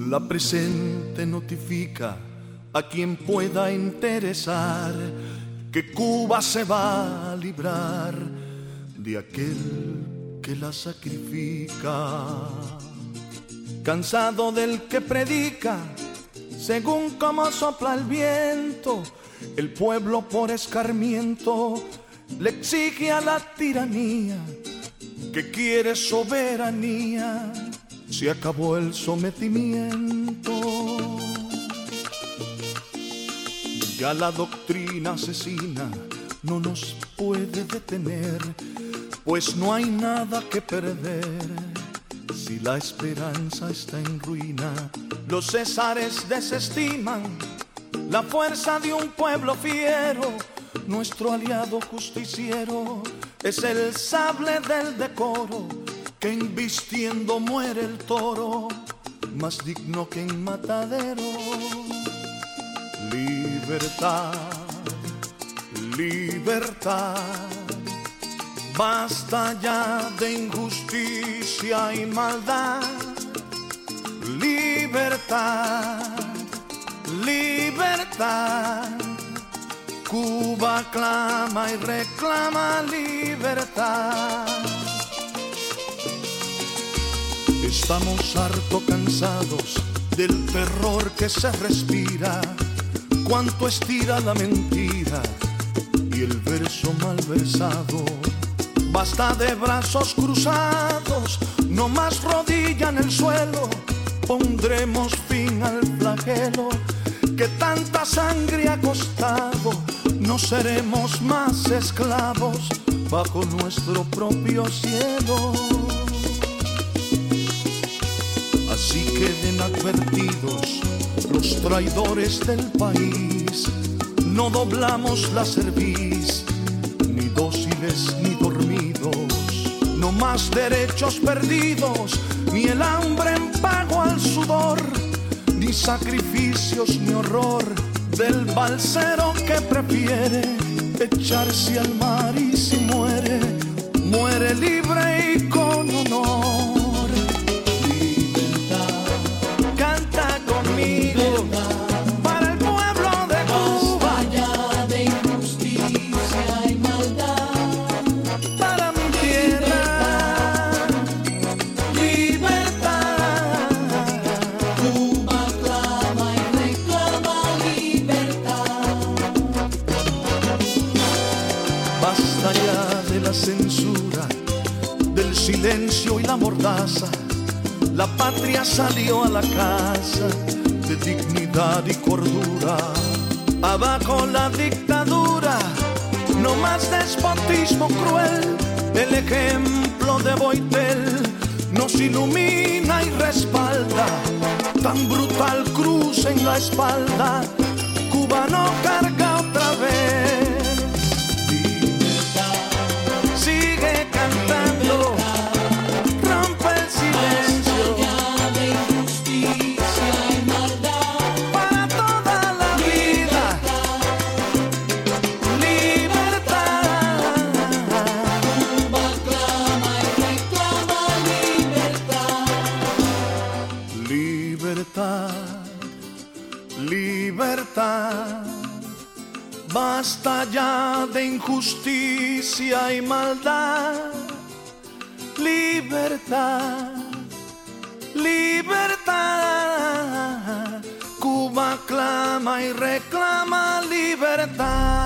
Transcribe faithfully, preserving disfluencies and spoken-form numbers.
La presente notifica a quien pueda interesar que Cuba se va a librar de aquel que la sacrifica. Cansado del que predica según como sopla el viento, el pueblo por escarmiento le exige a la tiranía que quiere soberanía. Se acabó el sometimiento. Ya la doctrina asesina no nos puede detener, pues no hay nada que perder. Si la esperanza está en ruina, los césares desestiman la fuerza de un pueblo fiero. Nuestro aliado justiciero es el sable del decoro, que embistiendo muere el toro, más digno que en matadero. Libertad, libertad, basta ya de injusticia y maldad. Libertad, libertad, Cuba clama y reclama libertad. Estamos harto cansados del terror que se respira, cuánto estira la mentira y el verso mal versado. Basta de brazos cruzados, no más rodilla en el suelo. Pondremos fin al flagelo que tanta sangre ha costado. No seremos más esclavos bajo nuestro propio cielo. Así queden advertidos los traidores del país. No doblamos la cerviz, ni dóciles ni dormidos. No más derechos perdidos, ni el hambre en pago al sudor, ni sacrificios ni horror del balsero que prefiere echarse al mar y si muere, muere libre y con honor. Para el pueblo de Cuba, basta ya de injusticia y maldad. Para mi tierra, libertad. Cuba clama y reclama libertad. basta ya de la censura, del silencio y la mordaza. La patria salió a la casa de dignidad y cordura. Abajo la dictadura, no más despotismo cruel. El ejemplo de Boitel nos ilumina y respalda. Tan brutal cruz en la espalda, Cuba no carga otra vez. Libertad, Sigue cantando, rompe el silencio. basta ya de injusticia y maldad. Para toda la vida, libertad. Cuba clama y reclama libertad. Libertad, libertad, basta ya de injusticia y maldad. Libertad, libertad, Cuba clama y reclama libertad.